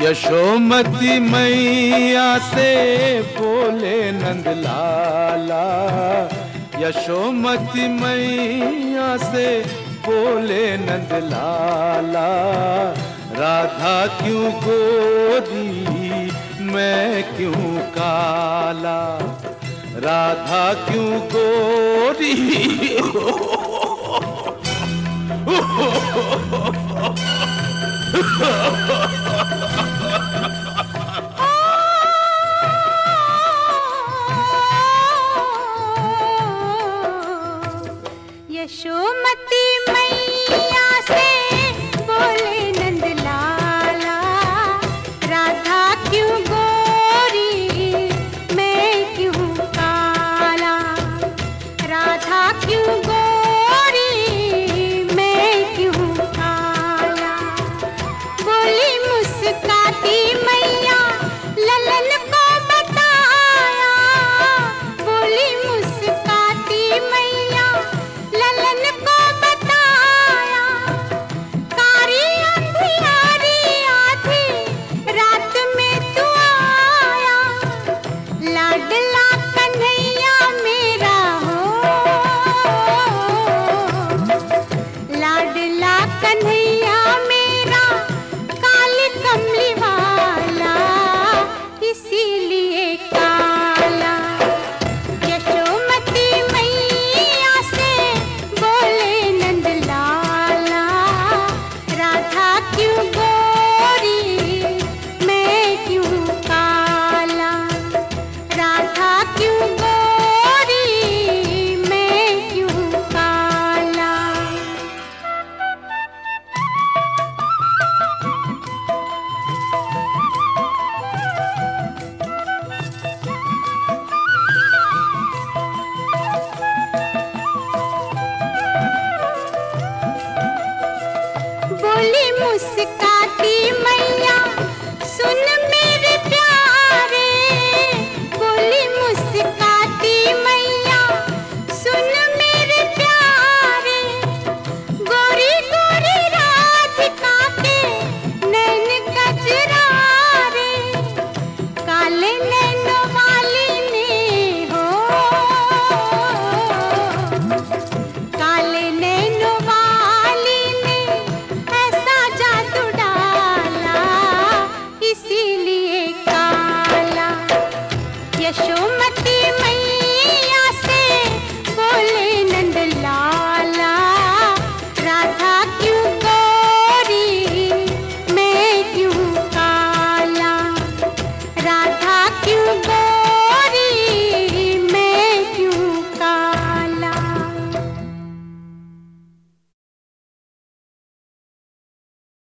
यशोमती मैया से बोले नंद लाला, यशोमती मैया से बोले नंद लाला, राधा क्यों गोरी मैं क्यों काला, राधा क्यों गोरी यशोमती मैया से बोले नंद लाला, राधा क्यों गोरी मैं क्यों काला, राधा क्यों गोरी मैं क्यों काला। बोली मुस्काती मैया ललन को बताया, बोली मुस्काती मैया ललन को बताया, कारी अंधियारी आधी रात में तू आया, लाडला कन्हैया मेरा हो, लाडला कन्हैया मेरा काली कमली वाला इसीलिए काला। यशोमती मैया से बोले नंद लाला, राधा क्यों गोरी मैं क्यों काला, राधा क्यों गोरी मैं क्यों काला। बोली मुस्काती मैया सुन मेरे प्यारे, बोली मुस्काती मैया सुन मेरे प्यारे, गोरी गोरी राधिका के नैन कजरारे, काले नैनों वाली ने हो, काले नैनों वाली ने ऐसा जादू डाला इसीलिए काला। यशोमती मैया